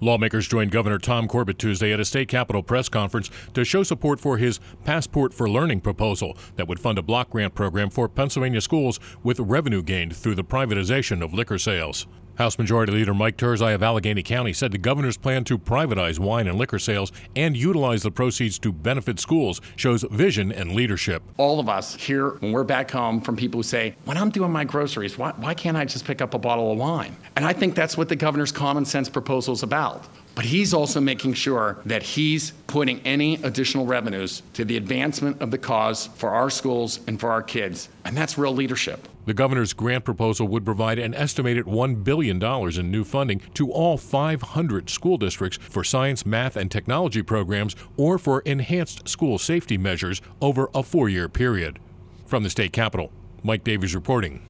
Lawmakers joined Governor Tom Corbett Tuesday at a state capitol press conference to show support for his Passport for Learning proposal that would fund a block grant program for Pennsylvania schools with revenue gained through the privatization of liquor sales. House Majority Leader Mike Turzai of Allegheny County said the governor's plan to privatize wine and liquor sales and utilize the proceeds to benefit schools shows vision and leadership. All of us hear when we're back home from people who say, when I'm doing my groceries, why can't I just pick up a bottle of wine? And I think that's what the governor's common sense proposal is about. But he's also making sure that he's putting any additional revenues to the advancement of the cause for our schools and for our kids. And that's real leadership. The governor's grant proposal would provide an estimated $1 billion in new funding to all 500 school districts for science, math, and technology programs or for enhanced school safety measures over a 4-year period. From the state capitol, Mike Davies reporting.